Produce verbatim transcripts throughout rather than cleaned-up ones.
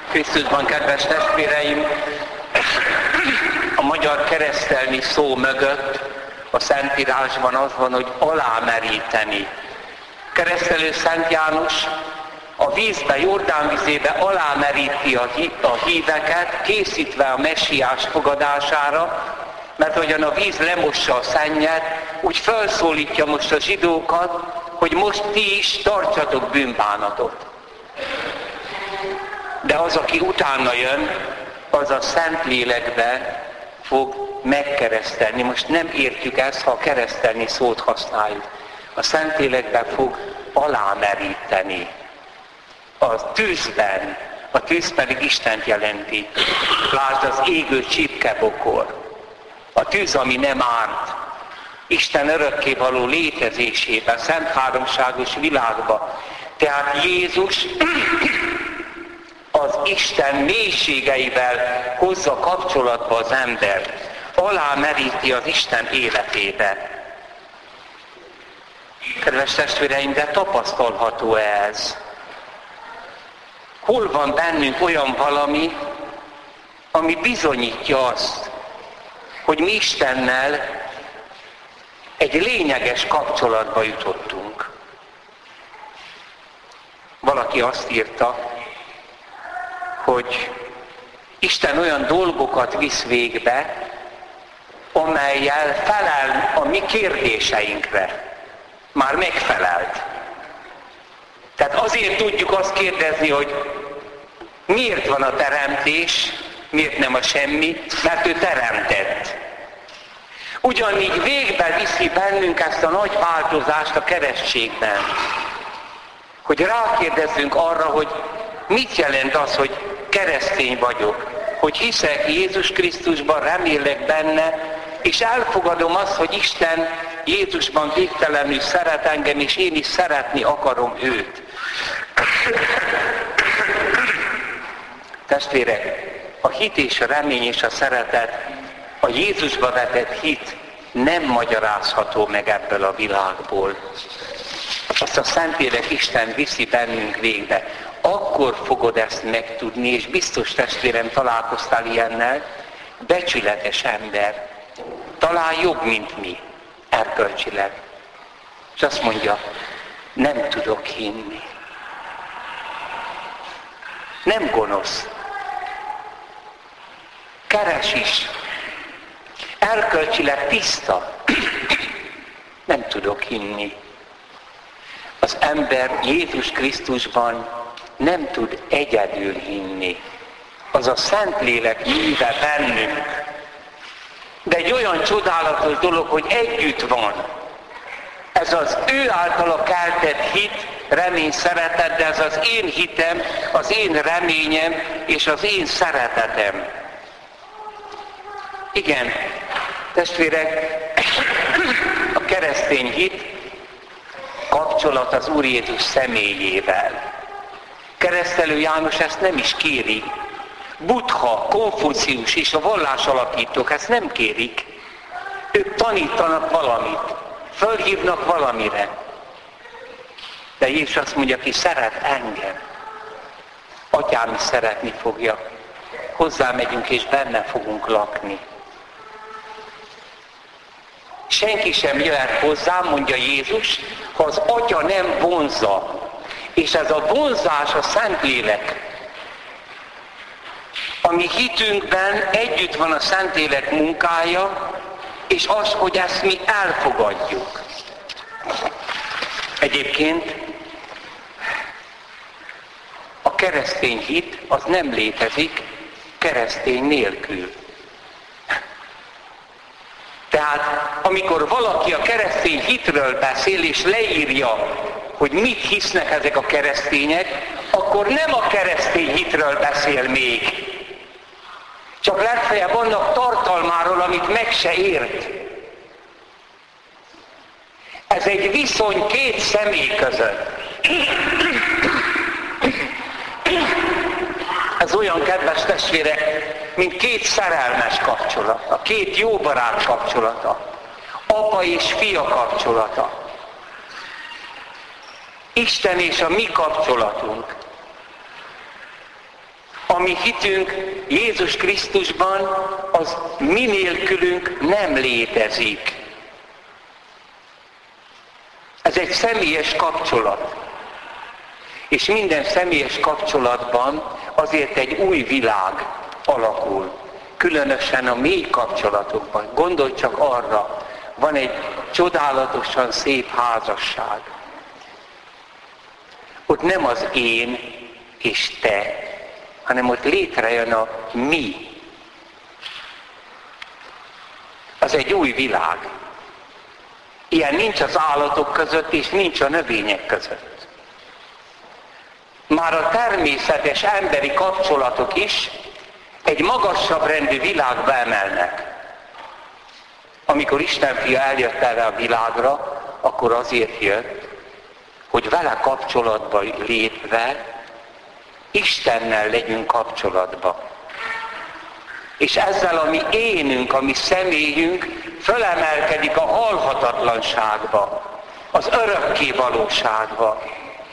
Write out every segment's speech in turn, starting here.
Krisztusban, kedves testvéreim, a magyar keresztelni szó mögött a Szentírásban az van, hogy alámeríteni. Keresztelő Szent János a vízbe, Jordán vizébe alámeríti a híveket, készítve a messiás fogadására, mert hogyan a víz lemossa a szennyet, úgy felszólítja most a zsidókat, hogy most ti is tartsatok bűnbánatot. De az, aki utána jön, az a Szentlélekbe fog megkeresztelni. Most nem értjük ezt, ha a keresztelni szót használjuk. A Szentlélekbe fog alámeríteni. A tűzben, a tűz pedig Istent jelenti. Lásd az égő csipkebokor. A tűz, ami nem árt. Isten örökkévaló létezésében, szent háromságos világban. Tehát Jézus az Isten mélységeivel hozza kapcsolatba az embert. Alámeríti az Isten életébe. Kedves testvéreim, de tapasztalható ez? Hol van bennünk olyan valami, ami bizonyítja azt, hogy mi Istennel egy lényeges kapcsolatba jutottunk? Valaki azt írta, hogy Isten olyan dolgokat visz végbe, amellyel felel a mi kérdéseinkre. Már megfelelt. Tehát azért tudjuk azt kérdezni, hogy miért van a teremtés, miért nem a semmi, mert ő teremtett. Ugyanígy végbe viszi bennünk ezt a nagy változást a keresztségben. Hogy rákérdezzünk arra, hogy mit jelent az, hogy keresztény vagyok, hogy hiszek Jézus Krisztusban, remélek benne, és elfogadom azt, hogy Isten Jézusban végtelenül szeret engem, és én is szeretni akarom őt. Testvérek, a hit és a remény és a szeretet, a Jézusba vetett hit nem magyarázható meg ebből a világból. Azt a Szentlélek Isten viszi bennünk végbe. Akkor fogod ezt megtudni, és biztos testvérem találkoztál ilyennel, becsületes ember, talán jobb, mint mi, erkölcsileg. És azt mondja, nem tudok hinni. Nem gonosz. Keres is. Erkölcsileg tiszta. Nem tudok hinni. Az ember Jézus Krisztusban nem tud egyedül hinni. Az a Szentlélek műve bennünk. De egy olyan csodálatos dolog, hogy együtt van. Ez az ő általa keltett hit, remény, szeretet, de ez az én hitem, az én reményem és az én szeretetem. Igen, testvérek, a keresztény hit kapcsolat az Úr Jézus személyével. Keresztelő János ezt nem is kéri. Buddha, Konfucius és a vallásalapítók ezt nem kérik. Ők tanítanak valamit, fölhívnak valamire. De Jézus azt mondja, ki szeret engem, Atyám is szeretni fogja. Hozzámegyünk és benne fogunk lakni. Senki sem jöhet hozzám, mondja Jézus, ha az Atya nem vonzza. És ez a vonzás a Szentlélek. A mi hitünkben együtt van a Szentlélek munkája, és az, hogy ezt mi elfogadjuk. Egyébként a keresztény hit az nem létezik keresztény nélkül. Tehát amikor valaki a keresztény hitről beszél és leírja, hogy mit hisznek ezek a keresztények, akkor nem a keresztény hitről beszél még. Csak legfeljebb annak tartalmáról, amit meg se ért. Ez egy viszony két személy között. Ez olyan, kedves testvérek, mint két szerelmes kapcsolata, két jó barát kapcsolata, apa és fia kapcsolata. Isten és a mi kapcsolatunk. A mi hitünk Jézus Krisztusban, az mi nélkülünk nem létezik. Ez egy személyes kapcsolat. És minden személyes kapcsolatban azért egy új világ alakul. Különösen a mély kapcsolatokban. Gondolj csak arra, van egy csodálatosan szép házasság. Ott nem az én és te, hanem ott létrejön a mi. Az egy új világ. Ilyen nincs az állatok között, és nincs a növények között. Már a természetes emberi kapcsolatok is egy magasabb rendű világba emelnek. Amikor Isten fia eljött erre a világra, akkor azért jött, hogy vele kapcsolatba lépve Istennel legyünk kapcsolatba. És ezzel a mi énünk, a mi személyünk fölemelkedik a halhatatlanságba, az örökké valóságba.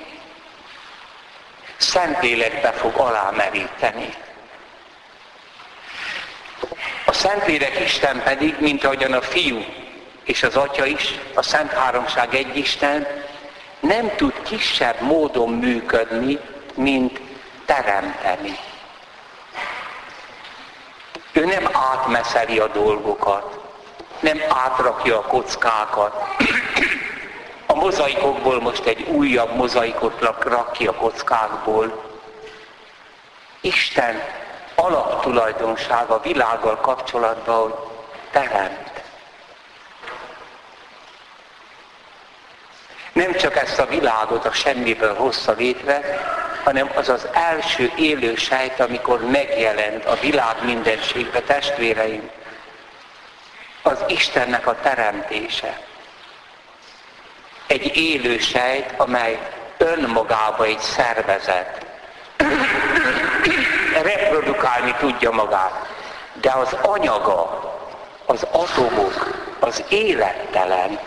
Szentlélekbe fog alámeríteni. A Szentlélek Isten pedig, mint ahogyan a Fiú és az Atya is, a Szent Háromság egy Isten, nem tud kisebb módon működni, mint teremteni. Ő nem átmeszeli a dolgokat, nem átrakja a kockákat. A mozaikokból most egy újabb mozaikot rak ki a kockákból. Isten alaptulajdonsága a világgal kapcsolatban, hogy teremt. Nem csak ezt a világot a semmiből hozta létre, hanem az az első élő sejt, amikor megjelent a világ mindenségbe, testvéreim, az Istennek a teremtése. Egy élő sejt, amely önmagában egy szervezet. Reprodukálni tudja magát. De az anyaga, az atomok, az élettelen.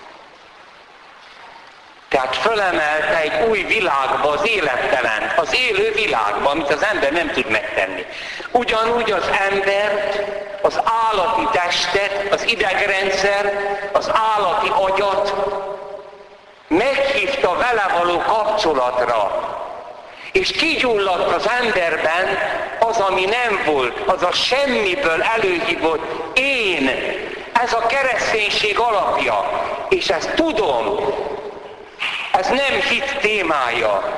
Tehát fölemelte egy új világba az élettelen, az élő világba, amit az ember nem tud megtenni. Ugyanúgy az embert, az állati testet, az idegrendszer, az állati agyat meghívta vele való kapcsolatra. És kigyulladt az emberben az, ami nem volt, az a semmiből előhívott én. Ez a kereszténység alapja. És ezt tudom. Ez nem hit témája.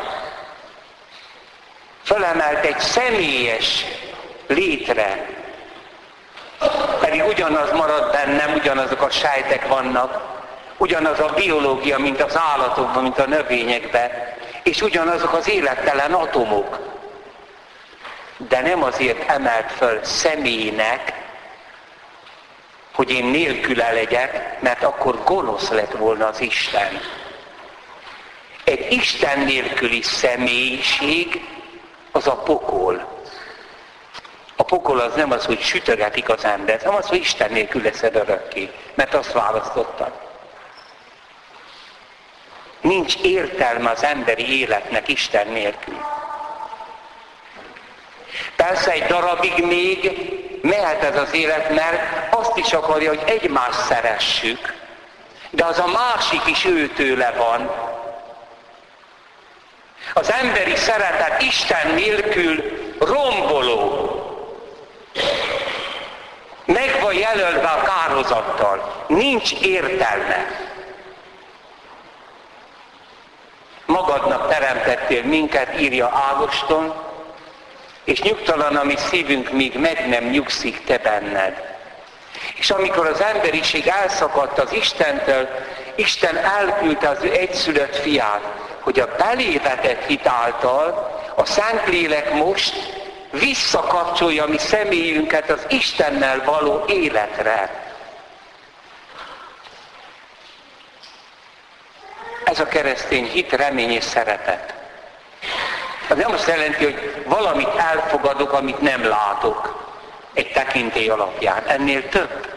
Fölemelt egy személyes létre. Pedig ugyanaz marad bennem, ugyanazok a sejtek vannak, ugyanaz a biológia, mint az állatokban, mint a növényekben, és ugyanazok az élettelen atomok. De nem azért emelt föl személynek, hogy én nélküle legyek, mert akkor gonosz lett volna az Isten. Egy Isten nélküli személyiség az a pokol. A pokol az nem az, hogy sütögetik az ember, nem az, hogy Isten nélkül leszed örökké, mert azt választottad. Nincs értelme az emberi életnek Isten nélkül. Persze egy darabig még mehet ez az élet, mert azt is akarja, hogy egymást szeressük, de az a másik is őtőle van. Az emberi szeretet Isten nélkül romboló. Meg van jelölve a kárhozattal. Nincs értelme. Magadnak teremtettél minket, írja Ágoston, és nyugtalan a mi szívünk, míg meg nem nyugszik te benned. És amikor az emberiség elszakadt az Istentől, Isten elküldte az ő egyszülött fiát, hogy a belévetett hit által a Szentlélek most visszakapcsolja a mi személyünket az Istennel való életre. Ez a keresztény hit, remény és szeretet. Ez nem azt jelenti, hogy valamit elfogadok, amit nem látok egy tekintély alapján. Ennél több.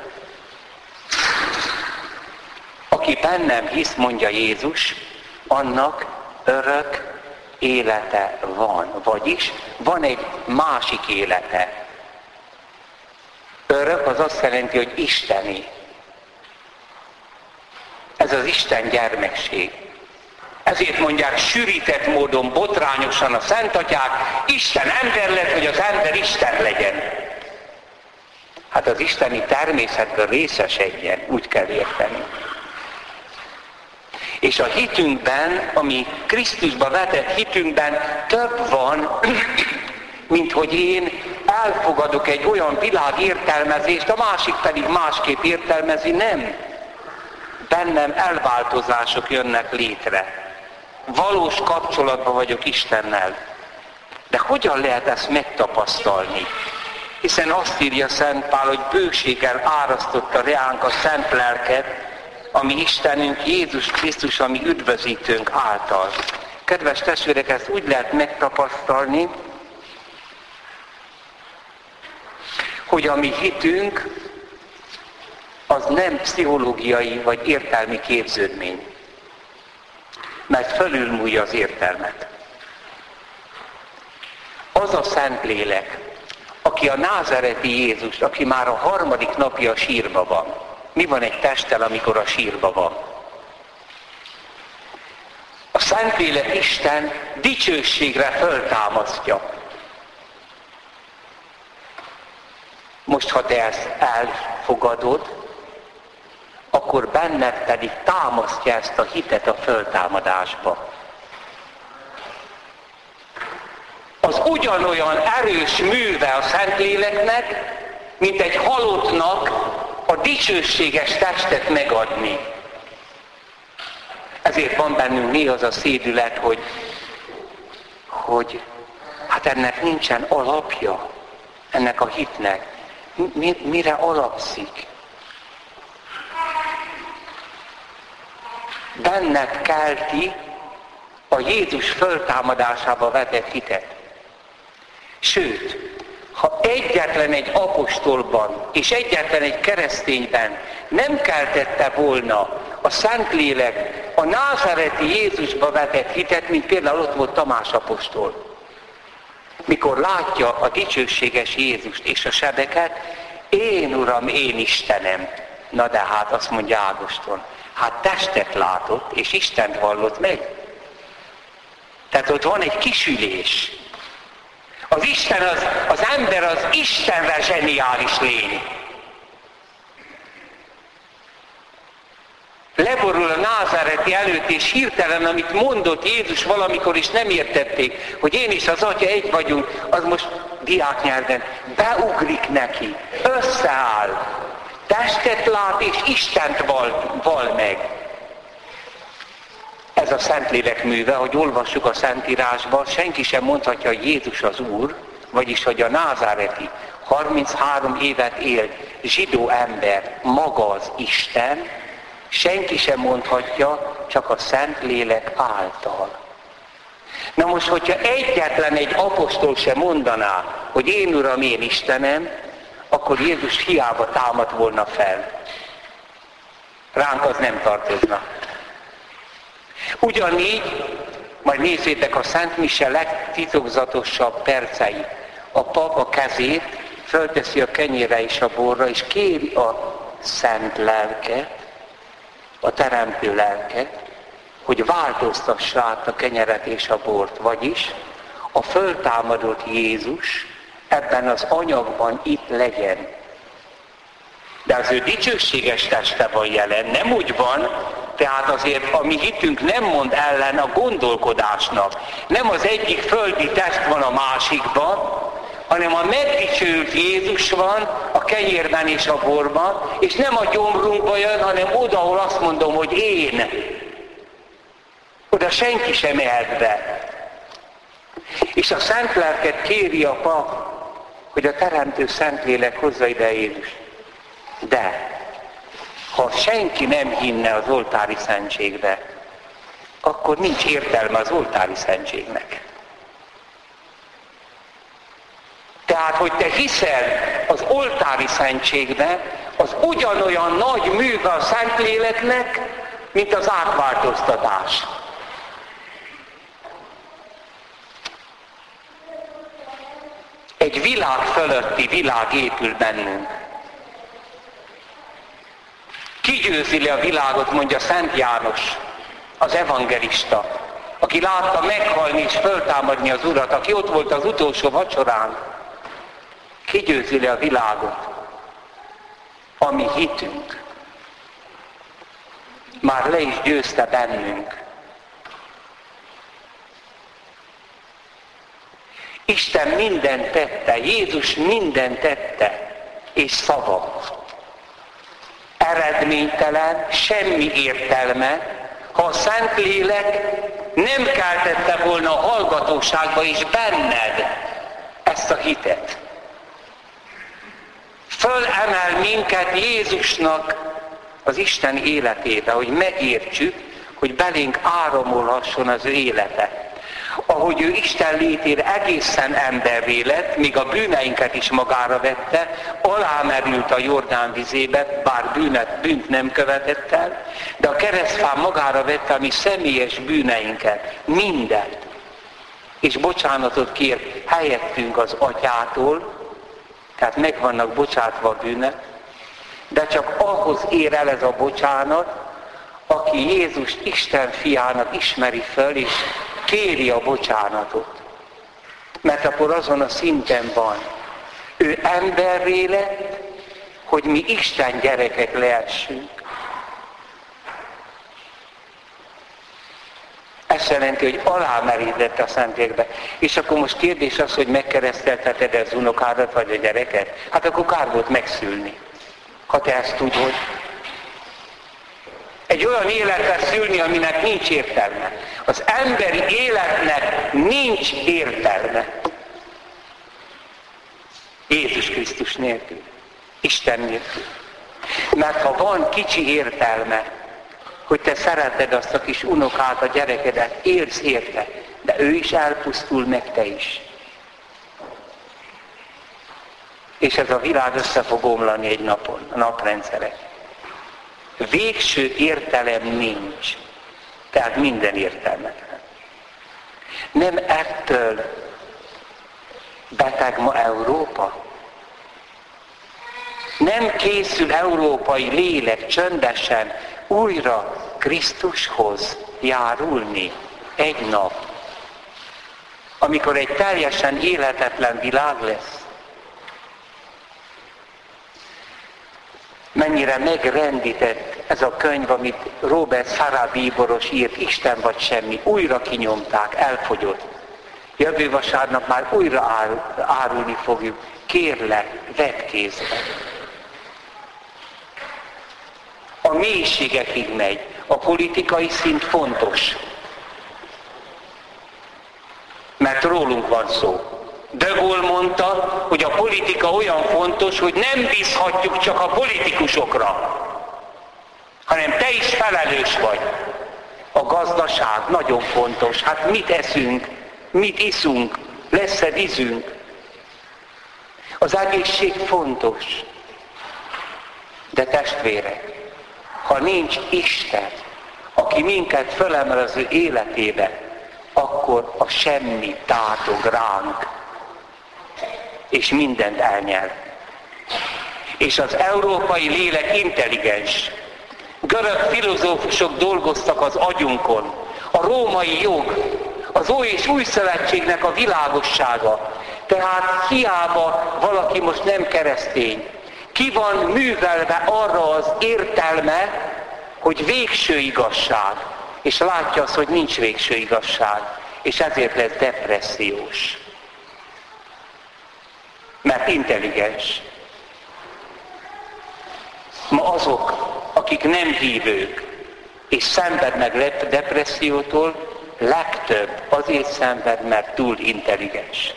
Aki bennem hisz, mondja Jézus, annak örök élete van, vagyis van egy másik élete. Örök az azt jelenti, hogy isteni. Ez az Isten gyermekség. Ezért mondják sűrített módon, botrányosan a szentatyák, Isten ember lett, hogy az ember Isten legyen. Hát az isteni természetből részesedjen, úgy kell érteni. És a hitünkben, ami Krisztusba vetett hitünkben több van, mint hogy én elfogadok egy olyan világértelmezést, a másik pedig másképp értelmezi, nem. Bennem elváltozások jönnek létre. Valós kapcsolatban vagyok Istennel. De hogyan lehet ezt megtapasztalni? Hiszen azt írja Szent Pál, hogy bőséggel árasztotta reánk a szent lelket, ami Istenünk, Jézus Krisztus, ami üdvözítőnk által. Kedves testvérek, ezt úgy lehet megtapasztalni, hogy a mi hitünk az nem pszichológiai vagy értelmi képződmény, mert fölülmúlja az értelmet. Az a Szentlélek, aki a názáreti Jézus, aki már a harmadik napja a sírba van. Mi van egy testtel, amikor a sírba van? A Szentlélek Isten dicsőségre föltámasztja. Most, ha te ezt elfogadod, akkor benned pedig támasztja ezt a hitet a föltámadásba. Az ugyanolyan erős műve a Szentléleknek, mint egy halottnak a dicsőséges testet megadni. Ezért van bennünk néha az a szédület, hogy, hogy hát ennek nincsen alapja, ennek a hitnek. Mi, mire alapszik? Benned kelti a Jézus föltámadásába vetett hitet. Sőt, ha egyetlen egy apostolban és egyetlen egy keresztényben nem keltette volna a Szentlélek a názáreti Jézusba vetett hitet, mint például ott volt Tamás apostol. Mikor látja a dicsőséges Jézust és a sebeket, én Uram, én Istenem. Na de hát azt mondja Ágoston, hát testet látott és Istent vallott meg. Tehát ott van egy kisülés. Az Isten, az, az ember az Istenre zseniális lény. Leborul a názáreti előtt, és hirtelen, amit mondott Jézus valamikor is nem értették, hogy én és az Atya egy vagyunk, az most diáknyelven beugrik neki, összeáll, testet lát és Istent val, val meg. Ez a Szentlélek műve, hogy olvassuk a Szentírásban, senki sem mondhatja, hogy Jézus az Úr, vagyis hogy a názáreti harminchárom évet élt zsidó ember maga az Isten, senki sem mondhatja, csak a Szentlélek által. Na most, hogyha egyetlen egy apostol sem mondaná, hogy én Uram, én Istenem, akkor Jézus hiába támadt volna fel. Ránk az nem tartozna. Ugyanígy, majd nézzétek a Szent Mise legtitokzatosabb percei. A pap a kezét fölteszi a kenyérre és a borra, és kéri a Szent Lelket, a Teremtő Lelket, hogy változtassa át a kenyeret és a bort. Vagyis a föltámadott Jézus ebben az anyagban itt legyen. De az ő dicsőséges teste van jelen, nem úgy van, tehát azért a mi hitünk nem mond ellen a gondolkodásnak. Nem az egyik földi test van a másikban, hanem a megdicsőült Jézus van a kenyérben és a borban, és nem a gyomrunkba jön, hanem oda, ahol azt mondom, hogy én. Oda senki sem mehet be. És a Szent Lelket kéri a pap, hogy a Teremtő Szentlélek hozza ide Jézus. De ha senki nem hinne az oltári szentségbe, akkor nincs értelme az oltári szentségnek. Tehát, hogy te hiszel az oltári szentségbe, az ugyanolyan nagy műve a Szentléleknek, mint az átváltoztatás. egy világ fölötti világ épül bennünk. Ki győzi le a világot, mondja Szent János, az evangelista, aki látta meghalni és föltámadni az Urat, aki ott volt az utolsó vacsorán. Ki győzi le a világot? A mi hitünk. Már le is győzte bennünk. Isten mindent tette, Jézus mindent tette, és szava. Eredménytelen, semmi értelme, ha a Szentlélek nem keltette volna a hallgatóságba is benned ezt a hitet. Fölemel minket Jézusnak az Isten életébe, hogy megértsük, hogy belénk áramolhasson az ő élete. Ahogy ő Isten létére egészen emberré lett, míg a bűneinket is magára vette, alámerült a Jordán vizébe, bár bűnet, bűnt nem követett el, de a keresztfán magára vette a mi személyes bűneinket, mindent. És bocsánatot kér helyettünk az Atyától, tehát meg vannak bocsátva a bűnek, de csak ahhoz ér el ez a bocsánat, aki Jézust Isten fiának ismeri föl, és kéri a bocsánatot. Mert akkor azon a szinten van. Ő emberré lett, hogy mi Isten gyerekek lehessünk. Ez jelenti, hogy alámerített a Szentlélekbe. És akkor most kérdés az, hogy megkeresztelteted az unokádat vagy a gyereket? Hát akkor kár volt megszülni. Ha te ezt tudod. Egy olyan életre szülni, aminek nincs értelme. Az emberi életnek nincs értelme. Jézus Krisztus nélkül. Isten nélkül. Mert ha van kicsi értelme, hogy te szereted azt a kis unokát, a gyerekedet, élsz érte, de ő is elpusztul, meg te is. És ez a világ össze fog omlani egy napon, a naprendszerek. Végső értelem nincs. Tehát minden értelmetlen. Nem ettől beteg ma Európa? Nem készül európai lélek csöndesen újra Krisztushoz járulni egy nap, amikor egy teljesen életetlen világ lesz? Mennyire megrendített ez a könyv, amit Robert Sarah bíboros írt, Isten vagy semmi. Újra kinyomták, elfogyott. Jövő vasárnap már újra árulni fogjuk. Kérlek, vedd kézbe. A mélységekig megy. A politikai szint fontos. Mert rólunk van szó. De Gaulle mondta, hogy a politika olyan fontos, hogy nem bízhatjuk csak a politikusokra, hanem te is felelős vagy. A gazdaság nagyon fontos. Hát mit eszünk, mit iszunk, lesz-e vízünk? Az egészség fontos. De testvérek, ha nincs Isten, aki minket fölemel az ő életébe, akkor a semmi tátog ránk, és mindent elnyel. És az európai lélek intelligens. Görög filozófusok dolgoztak az agyunkon. A római jog, az Ój és Új Szövetségnek a világossága. Tehát hiába valaki most nem keresztény. Ki van művelve arra az értelme, hogy végső igazság. És látja azt, hogy nincs végső igazság. És ezért lesz depressziós. Mert intelligens. Ma azok, akik nem hívők, és szenvednek depressziótól, legtöbb azért szenved, mert túl intelligens.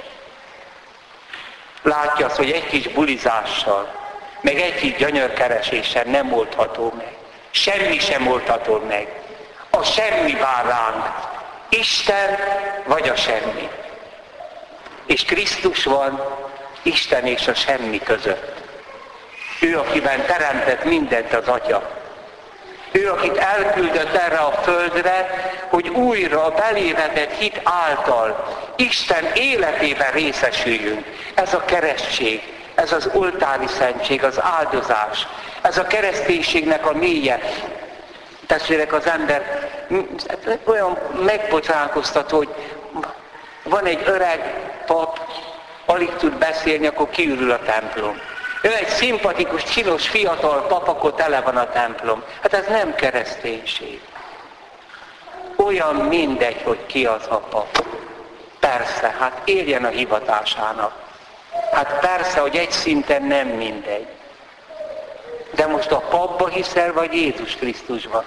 Látja azt, hogy egy kis bulizással, meg egy kis gyönyörkereséssel nem oldható meg. Semmi sem oldható meg. A semmi vár ránk. Isten vagy a semmi. És Krisztus van Isten és a semmi között. Ő, akiben teremtett mindent az Atya. Ő, akit elküldött erre a földre, hogy újra a belévetett hit által Isten életében részesüljünk. Ez a keresztség, ez az oltári szentség, az áldozás, ez a kereszténységnek a mélye. Testvérek, az ember olyan megbotránkoztató, hogy van egy öreg pap, alig tud beszélni, akkor kiürül a templom. Jön egy szimpatikus, csinos, fiatal pap, akkor tele van a templom. Hát ez nem kereszténység. Olyan mindegy, hogy ki az a pap. Persze, hát éljen a hivatásának. Hát persze, hogy egy szinten nem mindegy. De most a papba hiszel, vagy Jézus Krisztusban?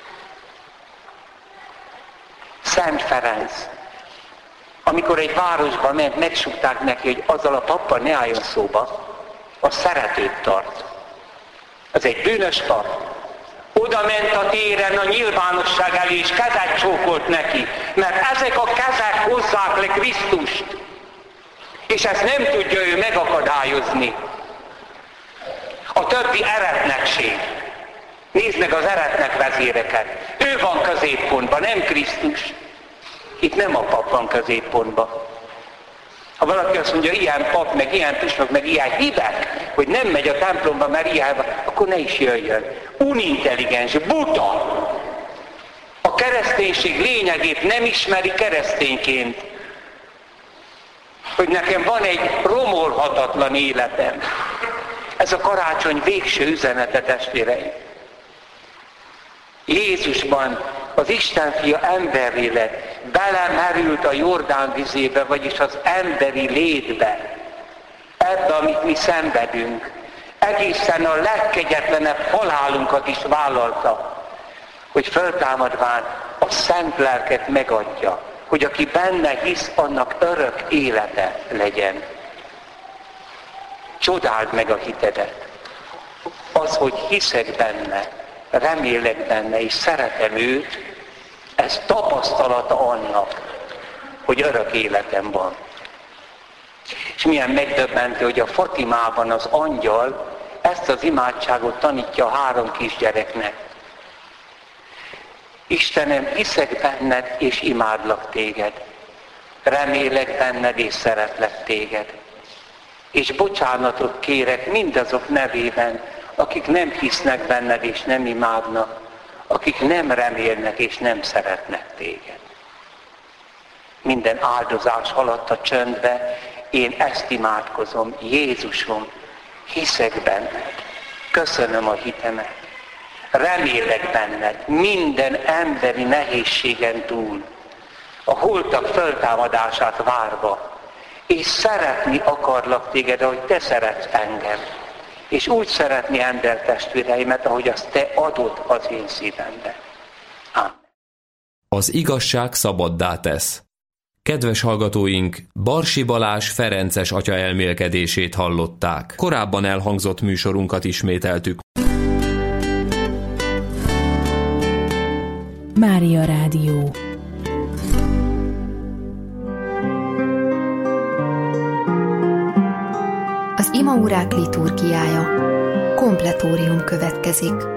Szent Ferenc, amikor egy városba ment, megsúgták neki, hogy azzal a pappal ne álljon szóba, a szeretőt tart. Ez egy bűnös pap. Oda ment a téren a nyilvánosság elé, és kezet csókolt neki, mert ezek a kezek hozzák le Krisztust. És ezt nem tudja ő megakadályozni. A többi eretnekség. Nézd meg az eretnek vezéreket. Ő van középpontban, nem Krisztus. Itt nem a pap van középpontban. Ha valaki azt mondja, ilyen pap, meg ilyen püspök, meg ilyen hibek, hogy nem megy a templomba, mert ilyen, akkor ne is jöjjön. Unintelligens, buta. A kereszténység lényegét nem ismeri keresztényként. Hogy nekem van egy romolhatatlan életem. Ez a karácsony végső üzenete, testvéreim. Jézusban az Isten fia emberré lett, belemerült a Jordán vizébe, vagyis az emberi létbe, ebbe, amit mi szenvedünk. Egészen a legkegyetlenebb halálunkat is vállalta, hogy föltámadván a szent lelket megadja, hogy aki benne hisz, annak örök élete legyen. Csodáld meg a hitedet. Az, hogy hiszek benne, remélek benne, és szeretem őt, ez tapasztalata annak, hogy örök életem van. És milyen megdöbbentő, hogy a Fatimában az angyal ezt az imádságot tanítja a három kisgyereknek. Istenem, hiszek benned, és imádlak téged. Remélek benned, és szeretlek téged. És bocsánatot kérek mindazok nevében, akik nem hisznek benned, és nem imádnak, akik nem remélnek, és nem szeretnek téged. Minden áldozás alatt a csöndbe én ezt imádkozom, Jézusom, hiszek benned, köszönöm a hitemet, remélek benned minden emberi nehézségen túl, a holtak föltámadását várva, és szeretni akarlak téged, ahogy te szeretsz engem, és úgy szeretni ember testvéreimet, ahogy azt te adod az én szívembe. Amen. Az igazság szabaddá tesz. Kedves hallgatóink, Barsi Balázs ferences atya elmélkedését hallották. Korábban elhangzott műsorunkat ismételtük. Mária Rádió. Az imaórák liturgiája. Kompletórium következik.